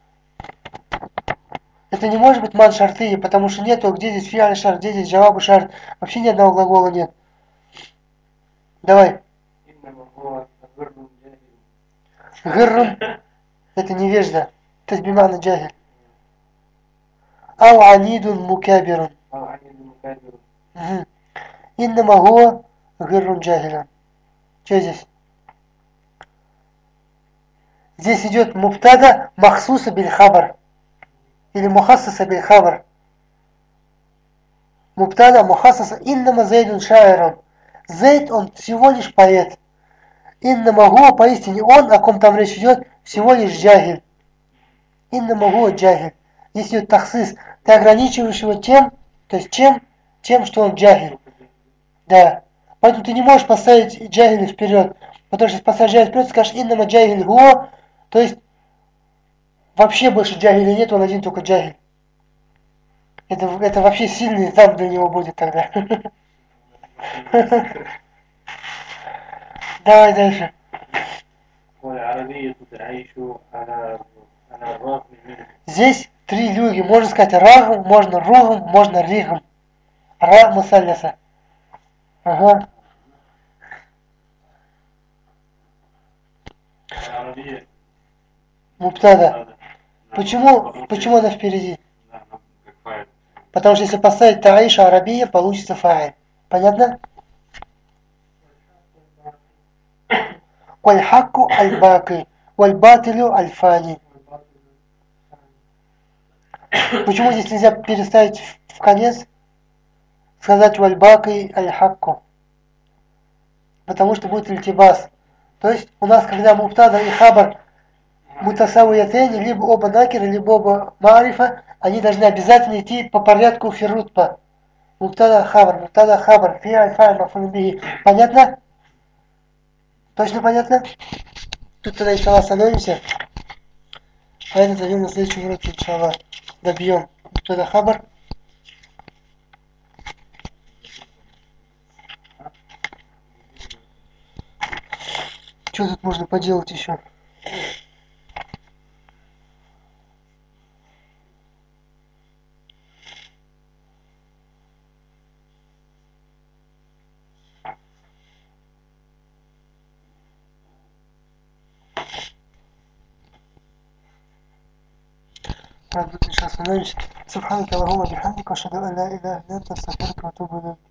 Это не может быть ман шарты, потому что нету, где здесь фиаль шар, где здесь джавабу шар. Вообще ни одного глагола нет. Давай. Гыррум. Это невежда. То есть бимана джахиль. Ау анидун мукабирун. Иннама хуа гыррун джахилан. Что здесь? Здесь идет муптада махсуса биль хабар. Или мухассаса биль хабар. Муптада мухассаса иннама зайдун шаирун. Зайд он всего лишь поэт. Иннама хуа поистине он, о ком там речь идет, всего лишь джахиль. Иннама хуа джахиль. Здесь идет тахсис. Ты ограничиваешь его тем, то есть чем, тем, что он джахиль. Да. Поэтому ты не можешь поставить джахиля вперед. Потому что если поставишь джахиль вперед, скажешь иннама джахиль хуа, то есть вообще больше джахиля нет, он один только джахиль. Это, это вообще сильный зам для него будет тогда. Давай дальше. Здесь три люги. Можно сказать рагм, можно ругм, можно ригм. Ра мусалляса. Ага. Мубтада. Почему, почему она впереди? Потому что если поставить таиша арабия, получится фа'иль. Понятно? Валь-хакку аль-баки, валь-батилю аль-фани. Почему здесь нельзя переставить в конец, сказать валь-баки аль-хакку? Потому что будет ильтибас. То есть у нас, когда мубтада и хабар мутасавиятейни, либо оба накера, либо оба маарифа, они должны обязательно идти по порядку фиррутба. Мубтада хабар, мубтада хабар, фи'аль фа'иль маф'уль бихи. Понятно? Точно понятно? Тут тогда иншаллах остановимся. А это зайдем на следующем уроке, иншаллах. Добьем мубтада хабар. Что тут можно поделать еще? Ладно, тут сейчас остановимся. Субханака Аллахумма бихамдика, ашхаду ан ла иляха илля анта, астагфирука ва атубу илейк.